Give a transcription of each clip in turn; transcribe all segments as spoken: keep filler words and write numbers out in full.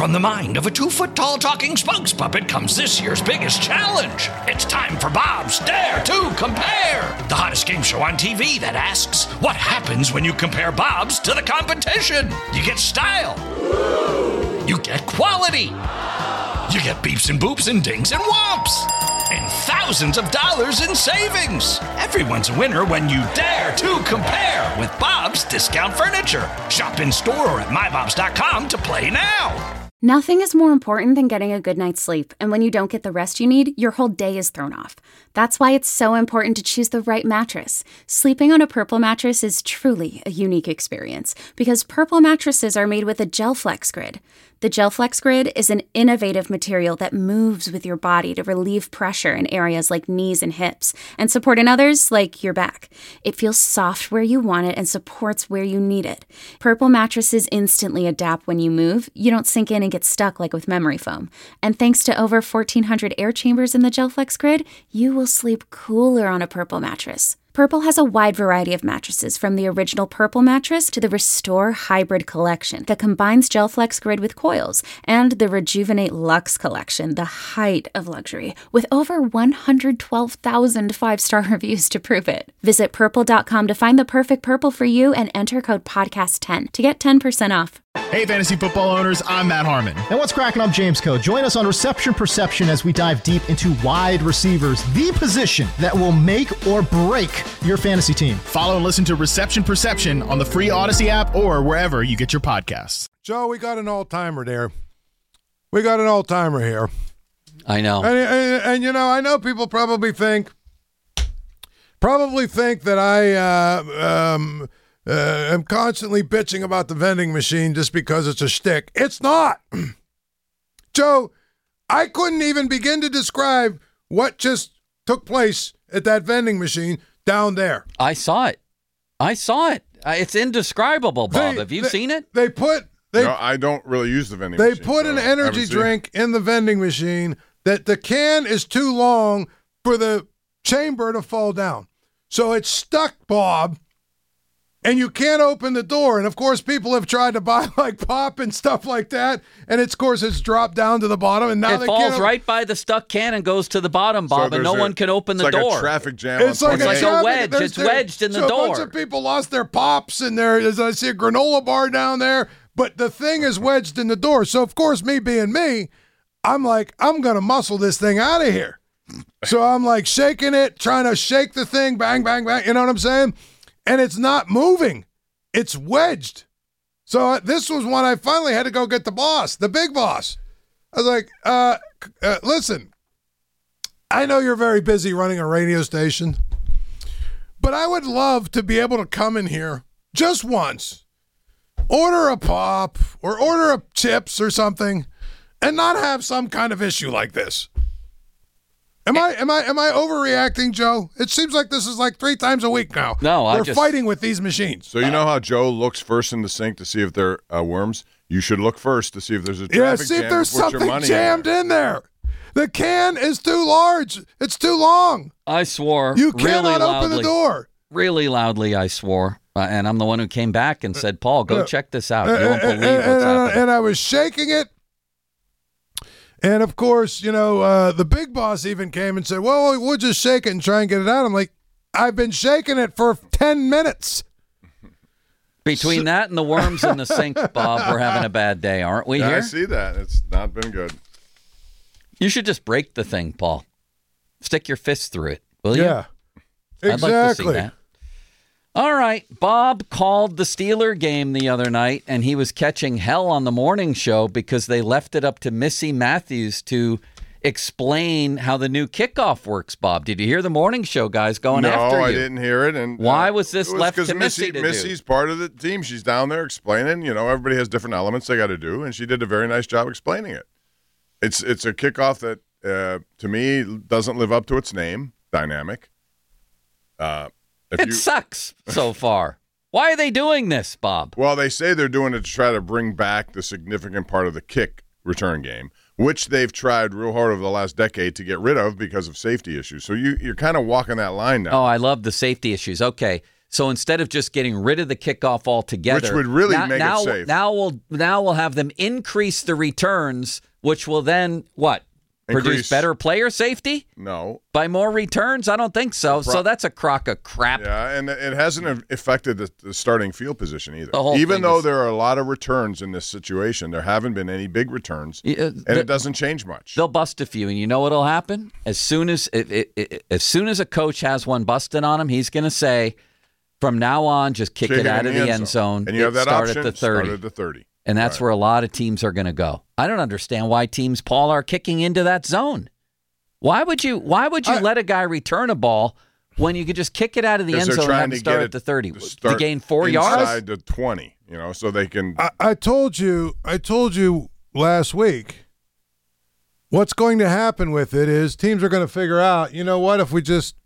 From the mind of a two-foot-tall talking spokes puppet comes this year's biggest challenge. It's time for Bob's Dare to Compare, the hottest game show on T V that asks, what happens when you compare Bobs to the competition? You get style. You get quality. You get beeps and boops and dings and whomps. And thousands of dollars in savings. Everyone's a winner when you dare to compare with Bob's Discount Furniture. Shop in store or at my bobs dot com to play now. Nothing is more important than getting a good night's sleep, and when you don't get the rest you need, your whole day is thrown off. That's why it's so important to choose the right mattress. Sleeping on a Purple mattress is truly a unique experience, because Purple mattresses are made with a GelFlex Grid. The GelFlex Grid is an innovative material that moves with your body to relieve pressure in areas like knees and hips, and support in others like your back. It feels soft where you want it and supports where you need it. Purple mattresses instantly adapt when you move. You don't sink in and get stuck like with memory foam. And thanks to over fourteen hundred air chambers in the GelFlex Grid, you will sleep cooler on a Purple mattress. Purple has a wide variety of mattresses, from the original Purple mattress to the Restore Hybrid collection that combines GelFlex Grid with coils, and the Rejuvenate Luxe collection, the height of luxury, with over one hundred twelve thousand five-star reviews to prove it. Visit purple dot com to find the perfect Purple for you and enter code podcast ten to get ten percent off. Hey, fantasy football owners, I'm Matt Harmon. And what's cracking? I'm James Coe. Join us on Reception Perception as we dive deep into wide receivers, the position that will make or break your fantasy team. Follow and listen to Reception Perception on the free Odyssey app or wherever you get your podcasts. Joe, we got an all-timer there. We got an all-timer here. I know. And, and, and, you know, I know people probably think, probably think that I uh, um, uh, am constantly bitching about the vending machine just because it's a shtick. It's not. Joe, I couldn't even begin to describe what just took place at that vending machine down there. I saw it. I saw it. Uh, it's indescribable, Bob. They, Have you they, seen it? They put... They, no, I don't really use the vending they machine. They put so an energy drink in the vending machine that the can is too long for the chamber to fall down. So it's stuck, Bob, and you can't open the door. And, of course, people have tried to buy, like, pop and stuff like that, and, it's, of course, it's dropped down to the bottom. And now it they falls can't right by the stuck can and goes to the bottom, Bob, so and no a, one can open the it's door. It's like a traffic jam. It's like, a, like traffic, a wedge. It's there, wedged in the so door. A bunch of people lost their pops, and there is, I see a granola bar down there. But the thing is wedged in the door. So, of course, me being me, I'm like, I'm going to muscle this thing out of here. So I'm like shaking it, trying to shake the thing, bang, bang, bang. You know what I'm saying? And it's not moving. It's wedged. So uh, this was when I finally had to go get the boss, the big boss. I was like, uh, uh, listen, I know you're very busy running a radio station, but I would love to be able to come in here just once, order a pop or order a chips or something, and not have some kind of issue like this. Am I am I am I overreacting, Joe? It seems like this is like three times a week now. No, I We're just fighting with these machines. So you know how Joe looks first in the sink to see if they're uh, worms? You should look first to see if there's a traffic Yeah, see jam if there's to put your something money jammed in there. in there. The can is too large. It's too long. I swore. You really cannot loudly, open the door. Really loudly, I swore. Uh, and I'm the one who came back and said, Paul, go uh, check this out. Uh, You won't and, believe and, what's and, happening. and I was shaking it. And, of course, you know, uh, the big boss even came and said, well, we'll just shake it and try and get it out. I'm like, I've been shaking it for ten minutes. Between so- that and the worms in the sink, Bob, we're having a bad day, aren't we Yeah, here? I see that. It's not been good. You should just break the thing, Paul. Stick your fist through it, will you? Yeah, I'd exactly. like to see that. All right. Bob called the Steeler game the other night, and he was catching hell on the morning show because they left it up to Missy Matthews to explain how the new kickoff works, Bob. Did you hear the morning show guys going no, after you? No, I didn't hear it. And why uh, was this was left to Missy, Missy to Missy's do? part of the team. She's down there explaining. You know, everybody has different elements they got to do, and she did a very nice job explaining it. It's it's a kickoff that, uh, to me, doesn't live up to its name, dynamic. Uh, if it you, sucks so far. Why are they doing this, Bob? Well, they say they're doing it to try to bring back the significant part of the kick return game, which they've tried real hard over the last decade to get rid of because of safety issues. So you, you're kind of walking that line now. Oh, I love the safety issues. Okay, So instead of just getting rid of the kickoff altogether, Which would really now, make it now, safe. Now we'll now we'll have them increase the returns, which will then what? Produce Increase- better player safety No. by more returns? I don't think so. So that's a crock of crap. Yeah, and it hasn't affected the, the starting field position either. The whole Even thing though is- there are a lot of returns in this situation, there haven't been any big returns, Yeah, and the- it doesn't change much. They'll bust a few, and you know what'll happen? As soon as it, it, it, as soon as a coach has one busting on him, he's going to say, "From now on, just kick, Kick it out of the end zone, and you have that start option. at the thirty." Start at the thirty, And that's Right. where a lot of teams are going to go. I don't understand why teams, Paul, are kicking into that zone. Why would you? Why would you I- let a guy return a ball when you could just kick it out of the 'Cause end they're zone and trying have to him start get at it the thirty to to, start gain four inside yards? the twenty. You know, so they can. I, I told you, I told you last week. What's going to happen with it is teams are going to figure out. You know what? If we just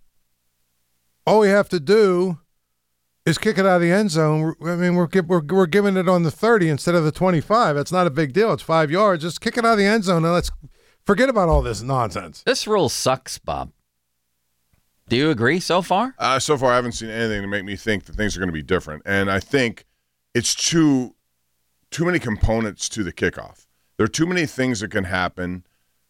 all we have to do is kick it out of the end zone. I mean, we're gi- we're we're giving it on the thirty instead of the twenty-five. That's not a big deal. It's five yards. Just kick it out of the end zone and let's forget about all this nonsense. This rule sucks, Bob. Do you agree so far? Uh, so far, I haven't seen anything to make me think that things are going to be different, and I think it's too too many components to the kickoff. There are too many things that can happen,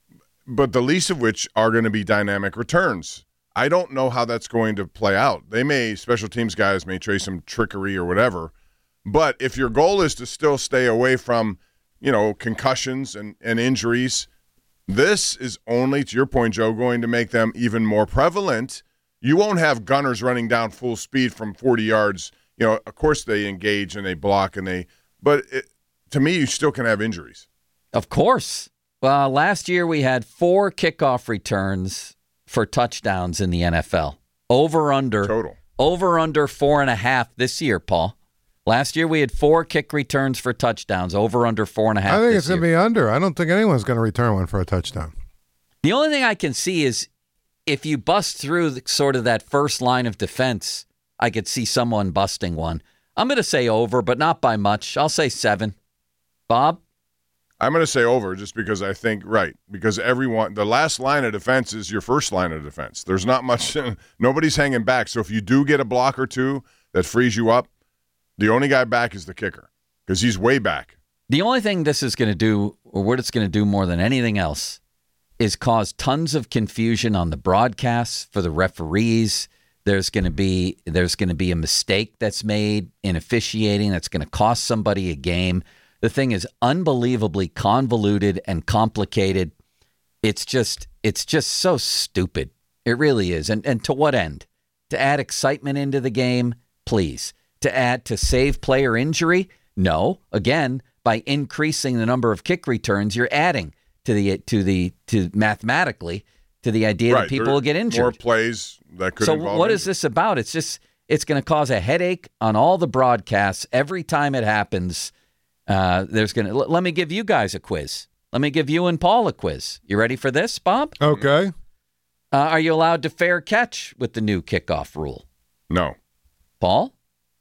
but the least of which are going to be dynamic returns. I don't know how that's going to play out. They may, special teams guys may try some trickery or whatever, but if your goal is to still stay away from, you know, concussions and, and injuries, this is only, to your point, Joe, going to make them even more prevalent. You won't have gunners running down full speed from forty yards. You know, of course they engage and they block and they, but it, to me, you still can have injuries. Of course. Well, last year we had four kickoff returns for touchdowns in the N F L. Over under Total. Over under four and a half this year, Paul. Last year we had four kick returns for touchdowns. Over under four and a half. I think this it's going to year. be under. I don't think anyone's going to return one for a touchdown. The only thing I can see is if you bust through the, sort of that first line of defense, I could see someone busting one. I'm going to say over, but not by much. I'll say seven. Bob? I'm going to say over just because I think, right, because everyone, the last line of defense is your first line of defense. There's not much, nobody's hanging back. So if you do get a block or two that frees you up, the only guy back is the kicker because he's way back. The only thing this is going to do, or what it's going to do more than anything else, is cause tons of confusion on the broadcasts for the referees. There's going to be there's going to be a mistake that's made in officiating that's going to cost somebody a game. The thing is unbelievably convoluted and complicated. It's just it's just so stupid. It really is. And and to what end? To add excitement into the game? Please. To add to save player injury? No. Again, by increasing the number of kick returns, you're adding to the to the to mathematically to the idea Right. that people There will get are injured. More plays that could So involve what is injury. this about? It's just it's going to cause a headache on all the broadcasts every time it happens. Uh, there's going to let me give you guys a quiz. Let me give you and Paul a quiz. You ready for this, Bob? Okay. Uh, are you allowed to fair catch with the new kickoff rule? No. Paul?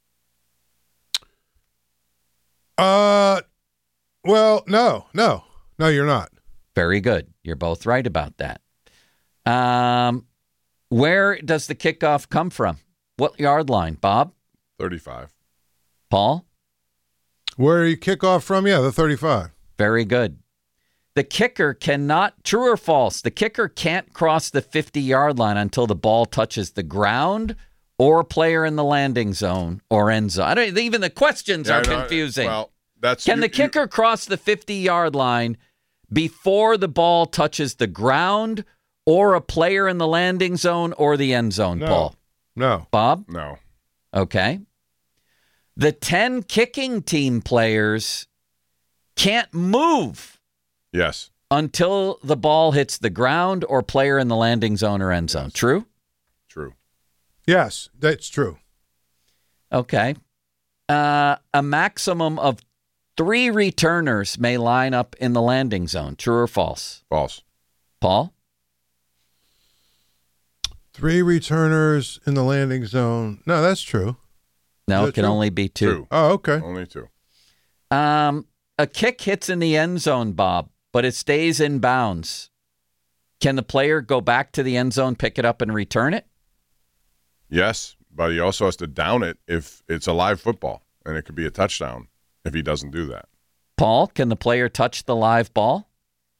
Uh, well, no, no, no, you're not. Very good. You're both right about that. Um, where does the kickoff come from? What yard line, Bob? thirty-five. Paul? Where you kick off from? Yeah, the thirty-five. Very good. The kicker cannot, true or false, the kicker can't cross the fifty-yard line until the ball touches the ground or a player in the landing zone or end zone. I don't, even the questions Yeah, are I know. confusing. Well, that's Can you- the kicker cross the fifty-yard line before the ball touches the ground or a player in the landing zone or the end zone, No. Paul? No. Bob? You, no. Okay. The ten kicking team players can't move Yes. until the ball hits the ground or player in the landing zone or end zone. True? True. Yes, that's true. Okay. Uh, a maximum of three returners may line up in the landing zone. True or false? False. Paul? Three returners in the landing zone. No, that's true. No, Is it that can true? only be two. Two. Oh, okay. Only two. Um, a kick hits in the end zone, Bob, but it stays in bounds. Can the player go back to the end zone, pick it up, and return it? Yes, but he also has to down it if it's a live football, and it could be a touchdown if he doesn't do that. Paul, can the player touch the live ball?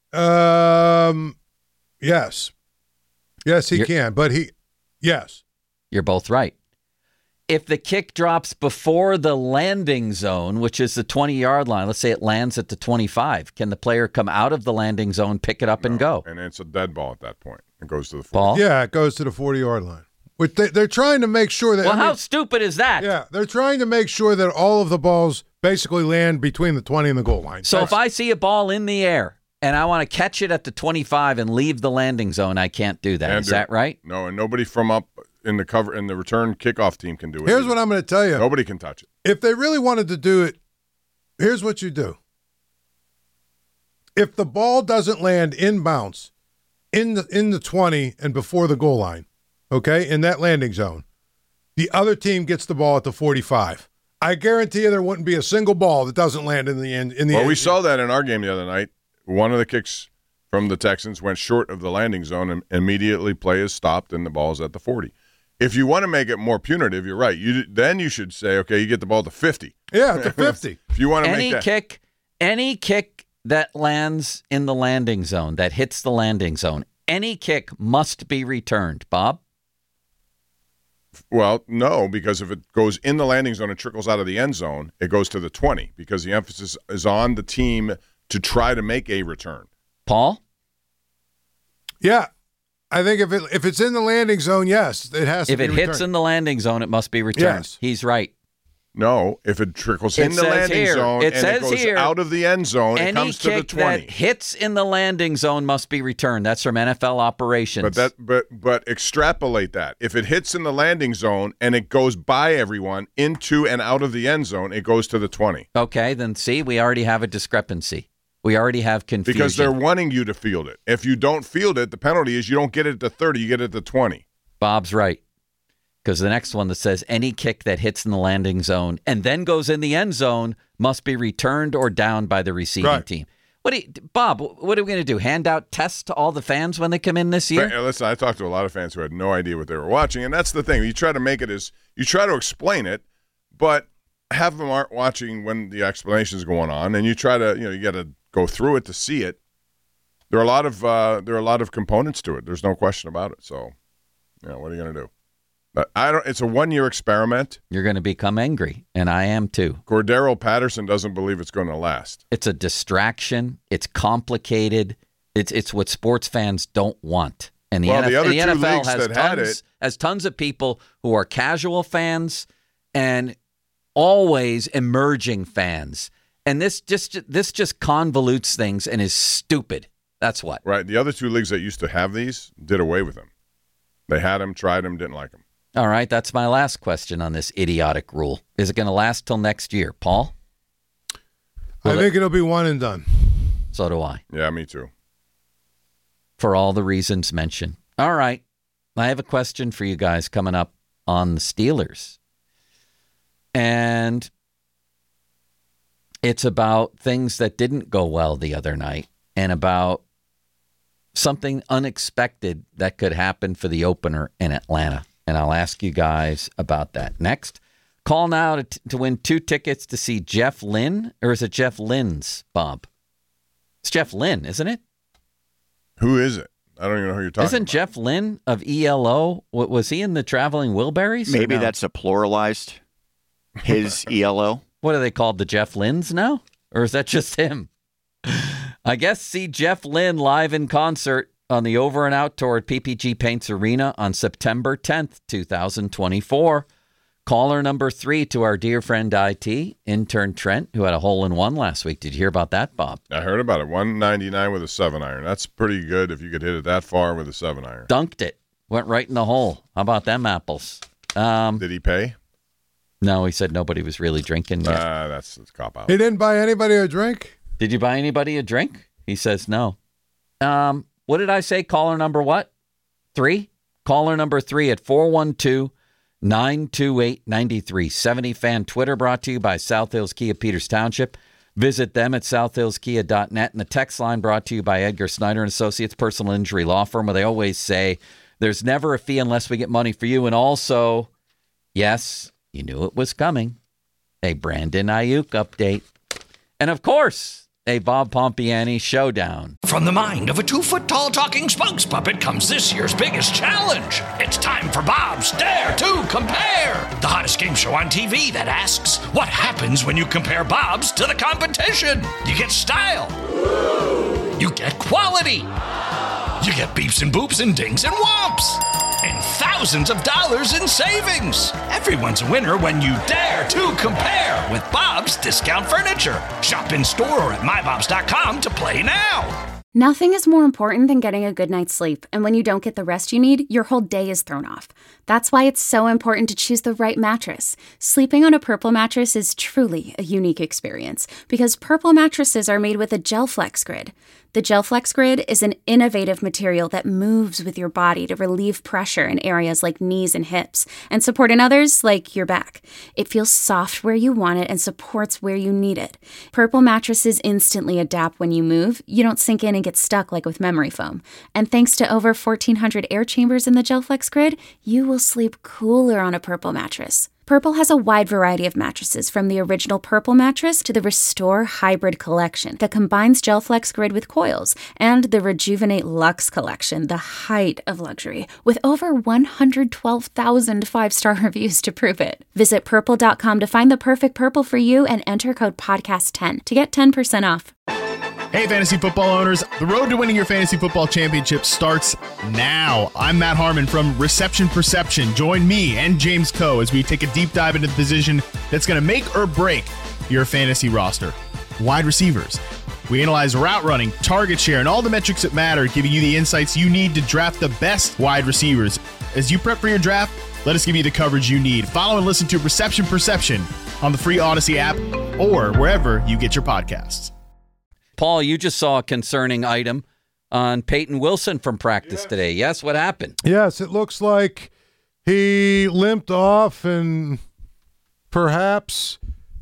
Um, yes. Yes, he You're- can, but he, yes. You're both right. If the kick drops before the landing zone, which is the twenty-yard line, let's say it lands at the twenty-five, can the player come out of the landing zone, pick it up, and go? And it's a dead ball at that point. It goes to the forty. Paul? Yeah, it goes to the forty-yard line. Which they, they're trying to make sure that. Well, I mean, how stupid is that? Yeah, they're trying to make sure that all of the balls basically land between the twenty and the goal line. So That's- if I see a ball in the air and I want to catch it at the twenty-five and leave the landing zone, I can't do that. Can't Is do that it. right? No, and nobody from up in the cover in the return kickoff team can do it. Here's either. what I'm going to tell you. Nobody can touch it. If they really wanted to do it, here's what you do. If the ball doesn't land inbounds in the in the twenty and before the goal line, okay, in that landing zone, the other team gets the ball at the forty-five. I guarantee you there wouldn't be a single ball that doesn't land in the end. In the Well, end. we saw that in our game the other night. One of the kicks from the Texans went short of the landing zone, and immediately play is stopped, and the ball's at the forty. If you want to make it more punitive, you're right. You then you should say, okay, you get the ball to fifty. Yeah, at the fifty. If you want to Any make that, kick, any kick that lands in the landing zone, that hits the landing zone, any kick must be returned. Bob? well, no, because if it goes in the landing zone and trickles out of the end zone, it goes to the twenty because the emphasis is on the team to try to make a return. Paul? Yeah. I think if it if it's in the landing zone, yes, it has to If be it hits returned. in the landing zone, it must be returned. Yes. He's right. No, if it trickles It in the says landing here- zone it and says it goes here, out of the end zone, it Any comes to the kick twenty. that hits in the landing zone must be returned. That's from N F L operations. But that, but but extrapolate that. If it hits in the landing zone and it goes by everyone into and out of the end zone, it goes to the twenty Okay, then see, we already have a discrepancy. We already have confusion. because they're wanting you to field it. If you don't field it, the penalty is you don't get it at the thirty, you get it at the twenty. Bob's right. Because the next one that says any kick that hits in the landing zone and then goes in the end zone must be returned or downed by the receiving Right. team. What do you, Bob, what are we going to do? Hand out tests to all the fans when they come in this year? But, uh, listen, I talked to a lot of fans who had no idea what they were watching, and that's the thing. You try to make it as you try to explain it, but half of them aren't watching when the explanation is going on, and you try to, you know, you got to go through it to see it. There are a lot of uh, there are a lot of components to it. There's no question about it. So, you know, what are you going to do? But I don't. It's a one-year experiment. You're going to become angry, and I am too. Cordero Patterson doesn't believe it's going to last. It's a distraction. It's complicated. It's it's what sports fans don't want. And the, Well, N F L, the other the two N F L leagues has that had tons, it- has tons of people who are casual fans and always emerging fans. And this just this just convolutes things and is stupid. That's what. Right. The other two leagues that used to have these did away with them. They had them, tried them, didn't like them. All right, that's my last question on this idiotic rule. Is it going to last till next year, Paul? I Will think it'll be one and done. So do I. Yeah, me too. For all the reasons mentioned. All right. I have a question for you guys coming up on the Steelers. And it's about things that didn't go well the other night and about something unexpected that could happen for the opener in Atlanta. And I'll ask you guys about that next. Call now to, to win two tickets to see Jeff Lynne, or is it Jeff Lynn's, Bob? It's Jeff Lynne, isn't it? Who is it? I don't even know who you're talking Isn't about. Jeff Lynne of E L O, wa- was he in the Traveling Wilburys? or Maybe no? that's a pluralized, his E L O. What are they called, the Jeff Lynnes now? Or is that just him? I guess see Jeff Lynne live in concert on the Over and Out Tour at P P G Paints Arena on September tenth, twenty twenty-four. Caller number three to our dear friend I T, intern Trent, who had a hole-in-one last week. Did you hear about that, Bob? I heard about it. one ninety-nine with a seven iron. That's pretty good if you could hit it that far with a seven iron. Dunked it. Went right in the hole. How about them apples? Um, Did he pay? no, he said nobody was really drinking yet. Ah, that's, that's cop out. He didn't buy anybody a drink? Did you buy anybody a drink? He says no. Um, what did I say? Caller number what? Three? Caller number three at four one two, nine two eight, nine three seven zero. Fan Twitter brought to you by South Hills Kia Peters Township. Visit them at south hills kia dot net. And the text line brought to you by Edgar Snyder and Associates Personal Injury Law Firm, where they always say there's never a fee unless we get money for you. And also, Yes, you knew it was coming. A Brandon Ayuk update. And of course, a Bob Pompiani showdown. From the mind of a two-foot-tall talking spokes puppet comes this year's biggest challenge. It's time for Bob's Dare to Compare, the hottest game show on T V that asks, what happens when you compare Bob's to the competition? You get style. You get quality. You get beeps and boops and dings and whomps. And thousands of dollars in savings. Everyone's a winner when you dare to compare with Bob's Discount Furniture. Shop in store or at my bobs dot com to play now. Nothing is more important than getting a good night's sleep, and when you don't get the rest you need, your whole day is thrown off. That's why it's so important to choose the right mattress. Sleeping on a Purple mattress is truly a unique experience because Purple mattresses are made with a GelFlex Grid. The GelFlex Grid is an innovative material that moves with your body to relieve pressure in areas like knees and hips and support in others like your back. It feels soft where you want it and supports where you need it. Purple mattresses instantly adapt when you move. You don't sink in and get stuck like with memory foam. And thanks to over fourteen hundred air chambers in the GelFlex Grid, you will sleep cooler on a Purple mattress. Purple has a wide variety of mattresses, from the original Purple mattress to the Restore Hybrid collection that combines GelFlex Grid with coils, and the Rejuvenate Luxe collection, the height of luxury, with over one hundred twelve thousand five-star reviews to prove it. Visit purple dot com to find the perfect Purple for you and enter code podcast ten to get ten percent off. Hey, fantasy football owners, the road to winning your fantasy football championship starts now. I'm Matt Harmon from Reception Perception. Join me and James Coe as we take a deep dive into the position that's going to make or break your fantasy roster. Wide receivers. We analyze route running, target share, and all the metrics that matter, giving you the insights you need to draft the best wide receivers. As you prep for your draft, let us give you the coverage you need. Follow and listen to Reception Perception on the free Odyssey app or wherever you get your podcasts. Paul, you just saw a concerning item on Peyton Wilson from practice yes. today. Yes, what happened? Yes, it looks like he limped off and perhaps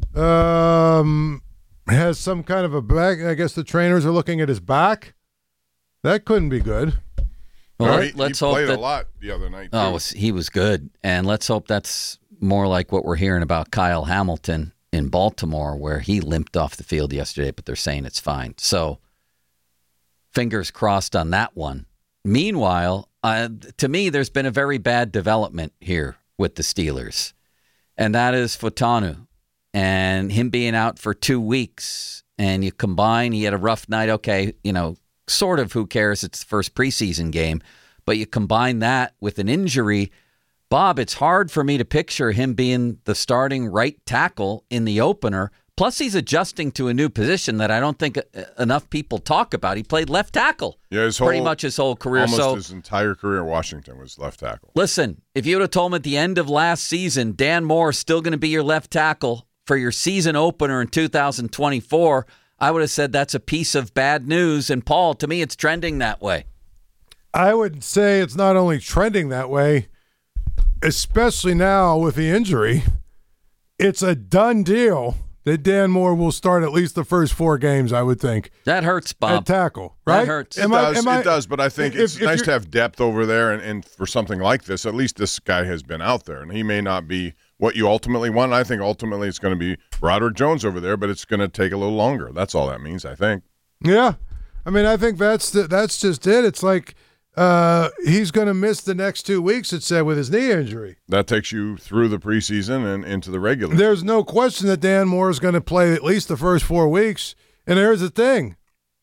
um, has some kind of a back. I guess the trainers are looking at his back. That couldn't be good. Well, well let, he, let's he hope played that, a lot the other night. Too. Oh, was, he was good. And let's hope that's more like what we're hearing about Kyle Hamilton in Baltimore, where he limped off the field yesterday, but they're saying it's fine. So fingers crossed on that one. Meanwhile, uh, to me, there's been a very bad development here with the Steelers, and that is Fotanu and him being out for two weeks. And you combine, he had a rough night. Okay, you know, sort of, who cares? It's the first preseason game. But you combine that with an injury. Bob, it's hard for me to picture him being the starting right tackle in the opener. Plus, he's adjusting to a new position that I don't think enough people talk about. He played left tackle yeah, his pretty whole, much his whole career. Almost so, his entire career in Washington was left tackle. Listen, if you would have told me at the end of last season, Dan Moore is still going to be your left tackle for your season opener in two thousand twenty-four, I would have said that's a piece of bad news. And, Paul, to me, it's trending that way. I would say it's not only trending that way, especially now with the injury. It's a done deal that Dan Moore will start at least the first four games, I would think. That hurts, Bob. At tackle, right? That hurts. It am does, I, am it I, does, but I think if, it's if nice to have depth over there, and, and for something like this, at least this guy has been out there, and he may not be what you ultimately want. I think ultimately it's going to be Broderick Jones over there, but it's going to take a little longer. That's all that means, I think. Yeah. I mean, I think that's the, that's just it. It's like uh, he's going to miss the next two weeks, it said, with his knee injury. That takes you through the preseason and into the regular. There's no question that Dan Moore is going to play at least the first four weeks. And here's the thing.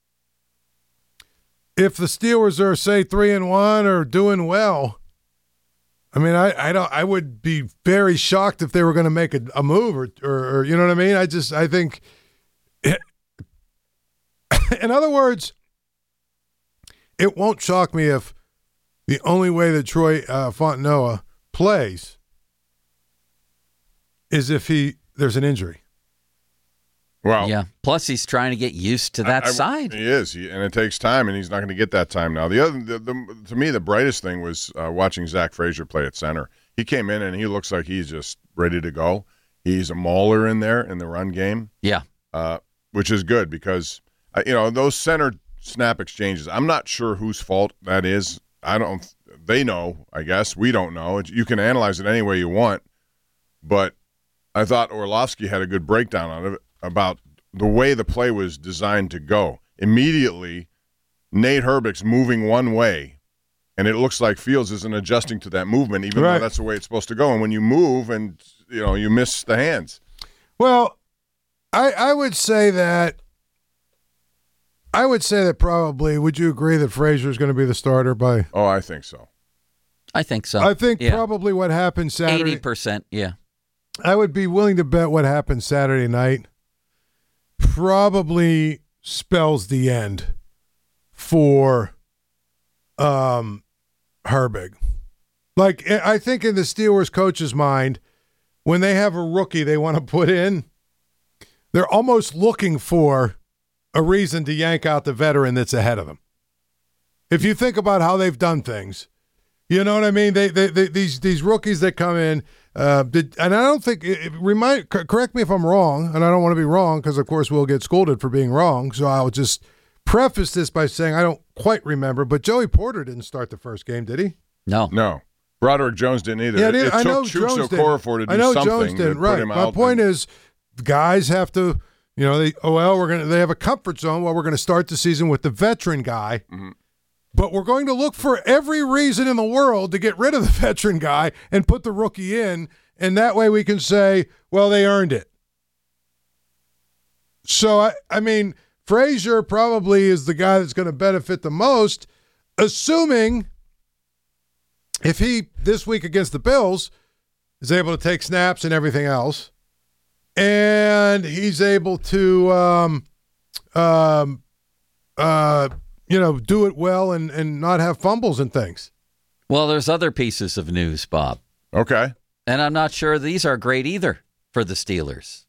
If the Steelers are, say, three and one or doing well, I mean, I, I don't. I would be very shocked if they were going to make a, a move, or, or, or you know what I mean. I just, I think, it, in other words, it won't shock me if the only way that Troy uh, Fontenoa plays is if he there's an injury. Well, yeah. Plus, he's trying to get used to that I, I, side. He is, he, and it takes time, and he's not going to get that time now. The other, the, the, to me, the brightest thing was uh, watching Zach Frazier play at center. He came in, and he looks like he's just ready to go. He's a mauler in there in the run game. Yeah, uh, which is good because uh, you know those center snap exchanges. I'm not sure whose fault that is. I don't. They know, I guess. We don't know. You can analyze it any way you want. but I thought Orlovsky had a good breakdown on it about the way the play was designed to go. Immediately, Nate Herbeck's moving one way, and it looks like Fields isn't adjusting to that movement, even right. though that's the way it's supposed to go. And when you move and, you know, you miss the hands. Well, I I would say that I would say that probably, would you agree that Frazier is going to be the starter by? Oh, I think so. I think so. I think yeah. probably what happened Saturday. eighty percent, yeah. I would be willing to bet what happened Saturday night probably spells the end for um, Herbig. Like, I think in the Steelers coach's mind, when they have a rookie they want to put in, they're almost looking for a reason to yank out the veteran that's ahead of them. If you think about how they've done things, you know what I mean? They, they, they these these rookies that come in, uh, did, and I don't think it, it remind. Correct me if I'm wrong, and I don't want to be wrong because, of course, we'll get scolded for being wrong. So I'll just preface this by saying I don't quite remember, but Joey Porter didn't start the first game, did he? No, no. Broderick Jones didn't either. Yeah, it, it I took know Chooks Jones Okorafor to do I know something Jones didn't. to Right. put him My out. point and, is, guys have to. You know, they oh well, we're gonna they have a comfort zone. Well, we're gonna start the season with the veteran guy, mm-hmm. but we're going to look for every reason in the world to get rid of the veteran guy and put the rookie in, and that way we can say, well, they earned it. So I, I mean, Frazier probably is the guy that's going to benefit the most, assuming if he this week against the Bills is able to take snaps and everything else. And he's able to, um, um, uh, you know, do it well and, and not have fumbles and things. Well, there's other pieces of news, Bob. Okay. And I'm not sure these are great either for the Steelers.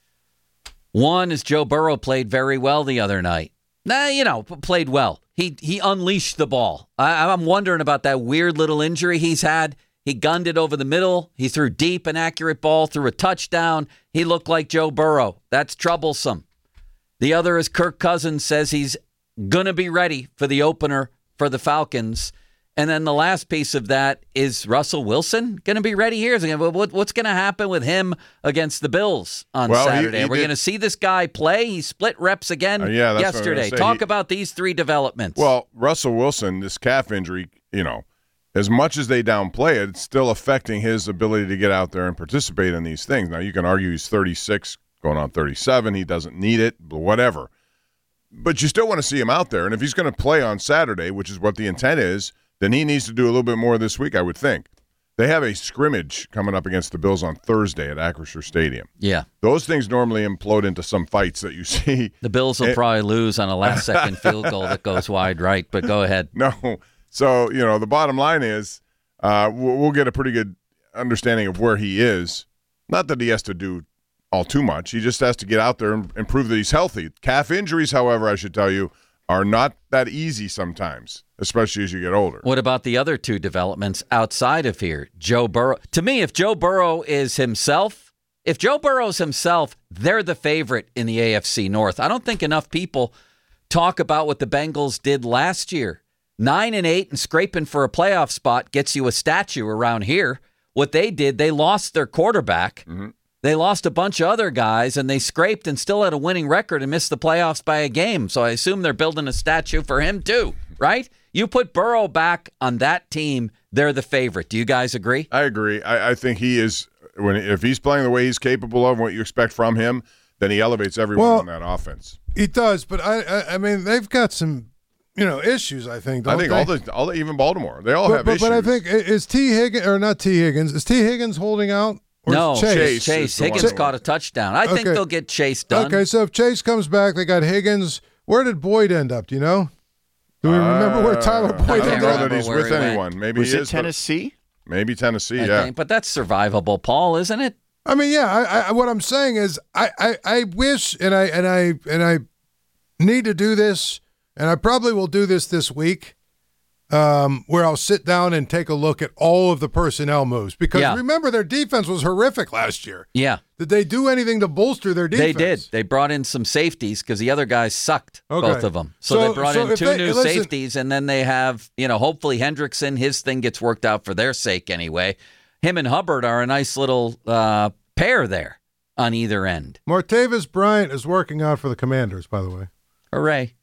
One is Joe Burrow played very well the other night. Nah, you know, played well. He he unleashed the ball. I, I'm wondering about that weird little injury he's had. He gunned it over the middle. He threw deep an accurate ball, threw a touchdown. He looked like Joe Burrow. That's troublesome. The other is Kirk Cousins says he's going to be ready for the opener for the Falcons. And then the last piece of that is Russell Wilson going to be ready here. What's going to happen with him against the Bills on well, Saturday? He, he Are we going to see this guy play? He split reps again uh, yeah, that's yesterday. Talk he, about these three developments. Well, Russell Wilson, this calf injury, you know, as much as they downplay it, it's still affecting his ability to get out there and participate in these things. Now, you can argue he's thirty-six, going on thirty-seven. He doesn't need it, whatever. But you still want to see him out there. And if he's going to play on Saturday, which is what the intent is, then he needs to do a little bit more this week, I would think. They have a scrimmage coming up against the Bills on Thursday at Acrisure Stadium. Yeah. Those things normally implode into some fights that you see. The Bills will it, probably lose on a last-second field goal that goes wide right, but go ahead. No. So, you know, the bottom line is uh, we'll, we'll get a pretty good understanding of where he is. Not that he has to do all too much. He just has to get out there and, and prove that he's healthy. Calf injuries, however, I should tell you, are not that easy sometimes, especially as you get older. What about the other two developments outside of here? Joe Burrow. To me, if Joe Burrow is himself, if Joe Burrow's himself, they're the favorite in the A F C North. I don't think enough people talk about what the Bengals did last year. Nine and eight and scraping for a playoff spot gets you a statue around here. What they did, they lost their quarterback. Mm-hmm. They lost a bunch of other guys, and they scraped and still had a winning record and missed the playoffs by a game. So I assume they're building a statue for him too, right? You put Burrow back on that team, they're the favorite. Do you guys agree? I agree. I, I think he is, when if he's playing the way he's capable of, what you expect from him, then he elevates everyone well, on that offense. He does, but I, I, I mean, they've got some, you know, issues. I think. Don't I think they? all the, all the, even Baltimore, they all but, have but, issues. But I think is T Higgins or not T Higgins? Is T Higgins holding out? Or no, Chase. Chase. Chase. Higgins caught a touchdown. I okay. think they'll get Chase done. Okay, so if Chase comes back, they got Higgins. Where did Boyd end up? Do you know? Do we remember uh, where Tyler Boyd ended up? I don't know that he's with he anyone. Maybe was he it is, Tennessee? Maybe Tennessee. I yeah, think, but that's survivable, Paul, isn't it? I mean, yeah. I, I, what I'm saying is, I, I, I wish, and I and I and I need to do this, and I probably will do this this week. Um, where I'll sit down and take a look at all of the personnel moves. Because yeah. remember, their defense was horrific last year. Yeah. Did they do anything to bolster their defense? They did. They brought in some safeties because the other guys sucked, okay. both of them. So, so they brought so in two they, new listen, safeties, and then they have, you know, hopefully Hendrickson, his thing gets worked out for their sake anyway. him and Hubbard are a nice little uh, pair there on either end. Martavis Bryant is working out for the Commanders, by the way. Hooray.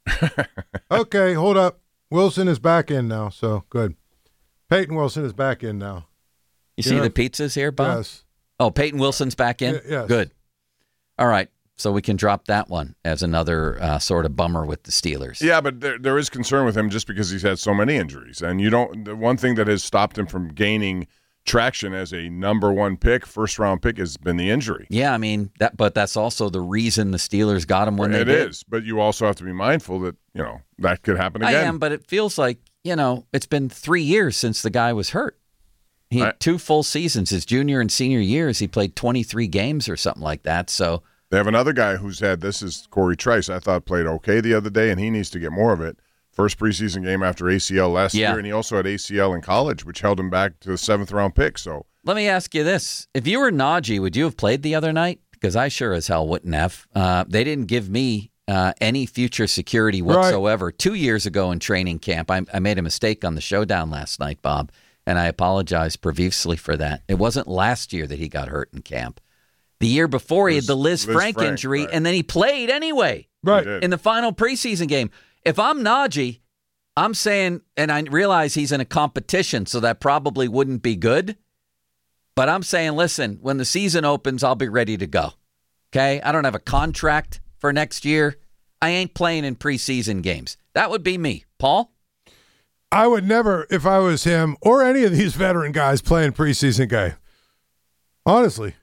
Okay, hold up. Wilson is back in now, so good. Peyton Wilson is back in now. You, you see know, the pizzas here, Bob? Yes. Oh, Peyton Wilson's back in? Y- yes. Good. All right. So we can drop that one as another uh, sort of bummer with the Steelers. Yeah, but there, there is concern with him just because he's had so many injuries. And you don't. The one thing that has stopped him from gaining traction as a number one pick, first round pick, has been the injury. Yeah, I mean that, but that's also the reason the Steelers got him when it they did. It is, but you also have to be mindful that you know that could happen I again. am, but it feels like you know it's been three years since the guy was hurt. He had right. two full seasons. His junior and senior years, he played twenty-three games or something like that. So they have another guy who's had this is Corey Trice. I thought played okay the other day, and he needs to get more of it. First preseason game after A C L last yeah. year, and he also had A C L in college, which held him back to the seventh round pick. So let me ask you this: if you were Najee, would you have played the other night? Because I sure as hell wouldn't have. Uh, they didn't give me uh, any future security whatsoever. Right. Two years ago in training camp, I, I made a mistake on the showdown last night, Bob, and I apologize profusely for that. It wasn't last year that he got hurt in camp. The year before, he had the Liz, Liz Frank, Frank injury, right. and then he played anyway right. in the final preseason game. If I'm Najee, I'm saying, and I realize he's in a competition, so that probably wouldn't be good. But I'm saying, listen, when the season opens, I'll be ready to go. Okay? I don't have a contract for next year. I ain't playing in preseason games. That would be me. Paul? I would never, if I was him or any of these veteran guys playing preseason game. Honestly.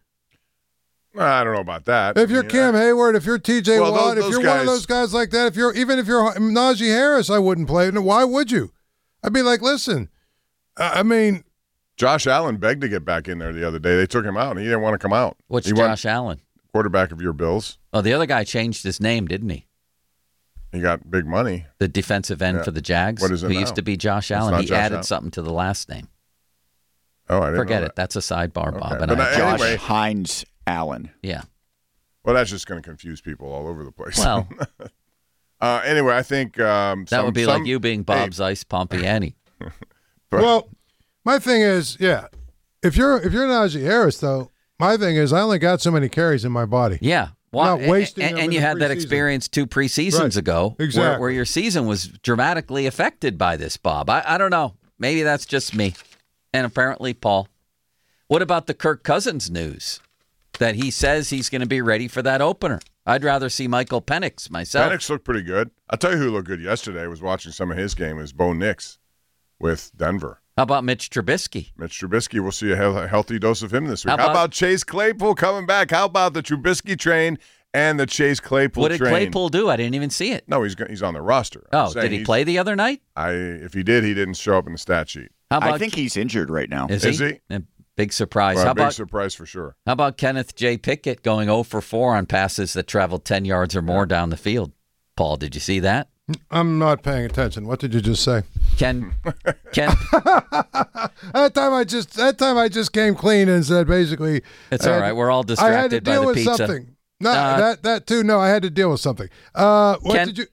I don't know about that. If you're I mean, Cam I, Hayward, if you're T J well, Watt, those, if you're those guys, one of those guys like that, if you're even if you're Najee Harris, I wouldn't play. Why would you? I'd be like, listen, I mean, Josh Allen begged to get back in there the other day. They took him out, and he didn't want to come out. What's he Josh Allen? Quarterback of your Bills. Oh, the other guy changed his name, didn't he? He got big money. The defensive end yeah. for the Jags. What is it Who now? used to be Josh Allen. He Josh added Allen. something to the last name. Oh, I didn't Forget know it. that. That's a sidebar, Okay. Bob. And But I, Josh anyway. Hines Allen. Yeah. Well, that's just going to confuse people all over the place. Well, uh, anyway, I think um, that some, would be some, like you being Bob Zeiss Pompiani. But, well, my thing is, yeah, if you're if you're Najee Harris, though, my thing is I only got so many carries in my body. Yeah. Well, not wasting and, them and in you the had that preseason. experience two preseasons Right. ago Exactly. where, where your season was dramatically affected by this, Bob. I, I don't know. Maybe that's just me. And apparently Paul. What about the Kirk Cousins news that he says he's going to be ready for that opener? I'd rather see Michael Penix myself. Penix looked pretty good. I'll tell you who looked good yesterday. I was watching some of his game. Is Bo Nix with Denver. How about Mitch Trubisky? Mitch Trubisky, we'll see a, he- a healthy dose of him this week. How How about- about, Chase Claypool coming back? How about the Trubisky train and the Chase Claypool What did train? Claypool do? I didn't even see it. No, he's go- he's on the roster. I'm Oh, saying did he he's- play the other night? I if he did, he didn't show up in the stat sheet. How about I think he's injured right now. Is, Is he? he? A big surprise. Well, How a big about surprise for sure. How about Kenneth J. Pickett going zero for four on passes that traveled ten yards or more down the field? Paul, did you see that? I'm not paying attention. What did you just say? Ken, Ken, That time I just that time I just came clean and said basically it's all uh, right. We're all I had to distracted by deal the with pizza. something. No, Uh, that that too. No, I had to deal with something. Uh, what Ken- did you?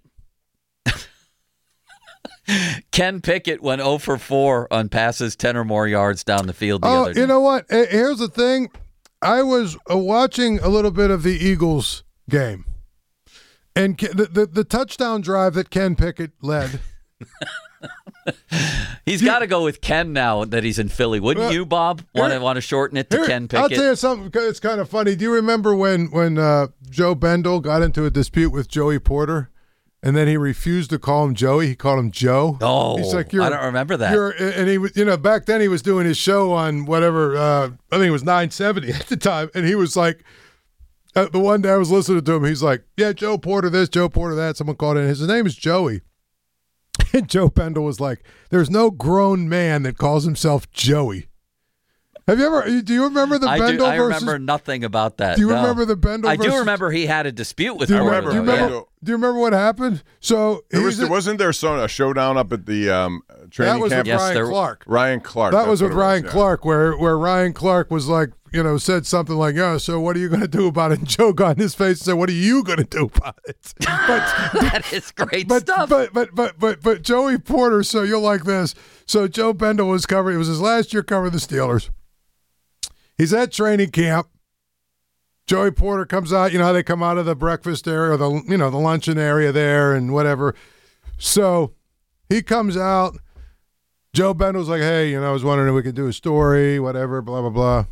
Ken Pickett went zero for four on passes ten or more yards down the field the Oh, other day. you know what? Eh, Here's the thing. I was uh, watching a little bit of the Eagles game, and Ke- the the, the touchdown drive that Ken Pickett led. He's got to go with Ken now that he's in Philly, wouldn't Well, you, Bob? Want to here- want to shorten it to Here, Ken I'll Pickett? tell you something. It's kind of funny. Do you remember when when uh, Joe Bendel got into a dispute with Joey Porter, and then he refused to call him Joey? He called him Joe. Oh, He's like, you're, I don't remember that. You're, and he was, you know, back then he was doing his show on whatever. Uh, I think it was nine seventy at the time, and he was like, uh, the one day I was listening to him, he's like, yeah, Joe Porter this, Joe Porter that. Someone called in. His name is Joey. And Joe Bendel was like, there's no grown man that calls himself Joey. Have you ever, do you remember the I, Bendel do, I versus? remember nothing about that. Do you no. remember the Bendel I versus? do remember he had a dispute with Do you Porter. remember? Do you though, remember, yeah. do you remember what happened? So There he's was, a- wasn't there so, a showdown up at the um, training that was camp? with Yes, Ryan there- Clark. Ryan Clark. That that's was what with it Ryan yeah. Clark, where where Ryan Clark was like, you know, said something like, "Yeah, so what are you going to do about it?" And Joe got in his face and said, "What are you going to do about it?" But That is great but, stuff. but but but but but Joey Porter. So you'll like this. So Joe Bendel was covering. It was his last year covering the Steelers, He's at training camp. Joey Porter comes out. You know how they come out of the breakfast area or the, you know, the luncheon area there and whatever. So he comes out. Joe Bendel's like, hey, you know, I was wondering if we could do a story, whatever, blah, blah, blah.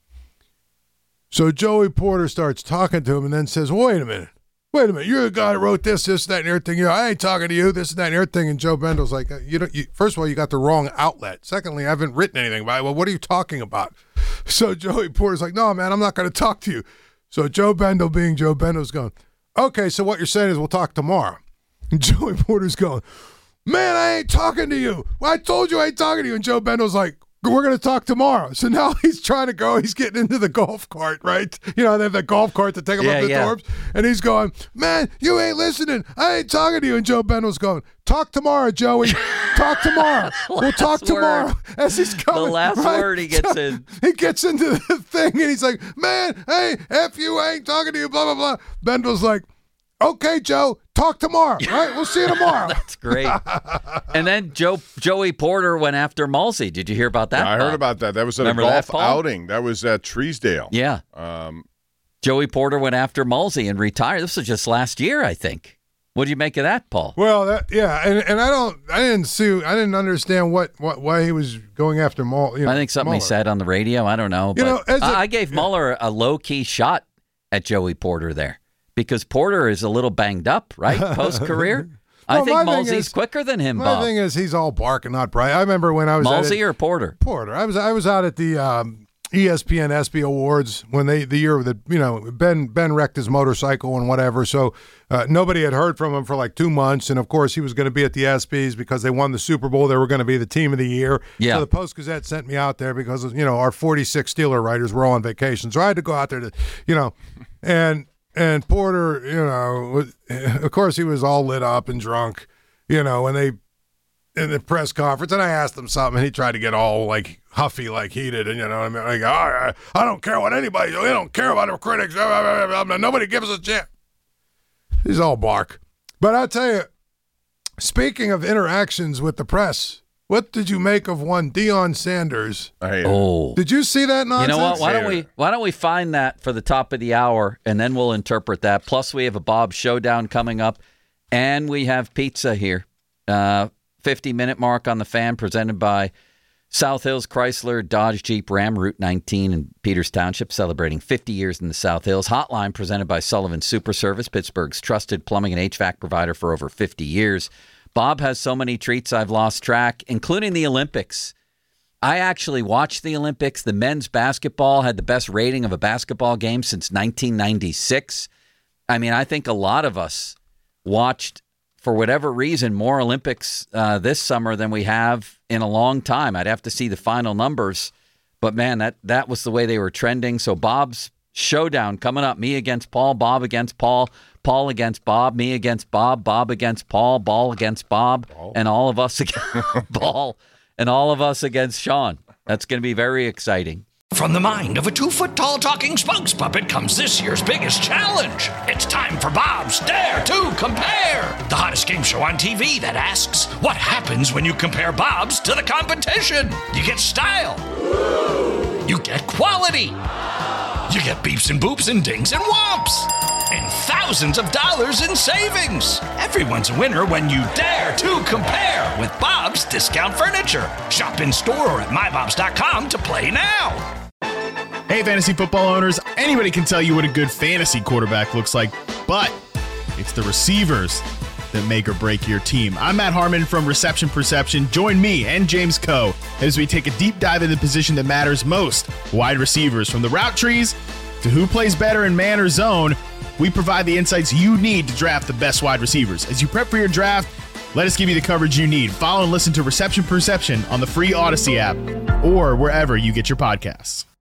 So Joey Porter starts talking to him and then says, wait a minute. Wait a minute. You're the guy that wrote this, this, that, and everything. You know, I ain't talking to you, this, and that, and everything. And Joe Bendel's like, you don't, you, first of all, you got the wrong outlet. Secondly, I haven't written anything about it. Well, what are you talking about? So Joey Porter's like, no, man, I'm not going to talk to you. So Joe Bendel, being Joe Bendel's going, okay, so what you're saying is we'll talk tomorrow. And Joey Porter's going, man, I ain't talking to you. Well, I told you I ain't talking to you. And Joe Bendel's like, we're going to talk tomorrow. So now he's trying to go. He's getting into the golf cart, right? You know, they have that golf cart to take him Yeah, up the yeah. dorms. And he's going, man, you ain't listening. I ain't talking to you. And Joe Bendel's going, talk tomorrow, Joey. Talk tomorrow. We'll talk Last tomorrow. word. As he's coming. The last right? word he gets in. He gets into the thing and he's like, man, hey, F you, I ain't talking to you, blah, blah, blah. Bendel's like, okay, Joe, talk tomorrow, right? We'll see you tomorrow. That's great. And then Joe Joey Porter went after Mulsey. Did you hear about that? I heard Bob? about that. That was at Remember a golf that, Paul? outing. That was at Treesdale. Yeah. Um, Joey Porter went after Mulsey and retired. This was just last year, I think. What do you make of that, Paul? Well, that yeah, and and I don't, I didn't see, I didn't understand what, what why he was going after Mueller. You know, I think something Mueller. he said on the radio. I don't know. You But know, as a- I, I gave Mueller a low key shot at Joey Porter there because Porter is a little banged up, right? Post career. I Well, think my thing Mulsey's is- quicker than him, My Bob. thing is, he's all bark and not bright. I remember when I was at Mulsey it, or Porter? Porter. I was I was out at the um, E S P N ESPY Awards when they the year that you know Ben Ben wrecked his motorcycle and whatever. So uh, nobody had heard from him for like two months, and of course he was going to be at the ESPYs because they won the Super Bowl. They were going to be the team of the year. Yeah. So the Post Gazette sent me out there because you know our forty-six Steeler writers were all on vacation, so I had to go out there to you know, and and Porter, you know, was, of course he was all lit up and drunk, you know, when they. in the press conference, and I asked him something, and he tried to get all like huffy, like he did, and you know, what I mean, like, all right, I don't care what anybody, we don't care about the critics, nobody gives us a chance. He's all bark, but I'll tell you. Speaking of interactions with the press, what did you make of one Deion Sanders? I hate it. Oh, Did you see that you nonsense? know what? Why don't Hate we it. why don't we find that for the top of the hour, and then we'll interpret that. Plus, we have a Bob Showdown coming up, and we have pizza here. Uh, fifty-minute mark on the Fan, presented by South Hills Chrysler Dodge Jeep Ram, Route nineteen in Peters Township, celebrating fifty years in the South Hills. Hotline, presented by Sullivan Super Service, Pittsburgh's trusted plumbing and H V A C provider for over fifty years. Bob has so many treats I've lost track, including the Olympics. I actually watched the Olympics. The men's basketball had the best rating of a basketball game since nineteen ninety-six. I mean, I think a lot of us watched, for whatever reason, more Olympics uh, this summer than we have in a long time. I'd have to see the final numbers. But, man, that, that was the way they were trending. So Bob's showdown coming up, me against Paul, Bob against Paul, Paul against Bob, me against Bob, Bob against Paul, Ball against Bob, Ball. and all of us against Ball, and all of us against Sean. That's going to be very exciting. From the mind of a two-foot-tall talking spokes puppet comes this year's biggest challenge. It's time for Bob's Dare to Compare, the hottest game show on T V that asks, what happens when you compare Bob's to the competition? You get style. You get quality. You get beeps and boops and dings and whomps. And thousands of dollars in savings. Everyone's a winner when you dare to compare with Bob's Discount Furniture. Shop in store or at my bobs dot com to play now. Hey, fantasy football owners, anybody can tell you what a good fantasy quarterback looks like, but it's the receivers that make or break your team. I'm Matt Harmon from Reception Perception. Join me and James Coe as we take a deep dive into the position that matters most, wide receivers. From the route trees to who plays better in man or zone, we provide the insights you need to draft the best wide receivers. As you prep for your draft, let us give you the coverage you need. Follow and listen to Reception Perception on the free Odyssey app or wherever you get your podcasts.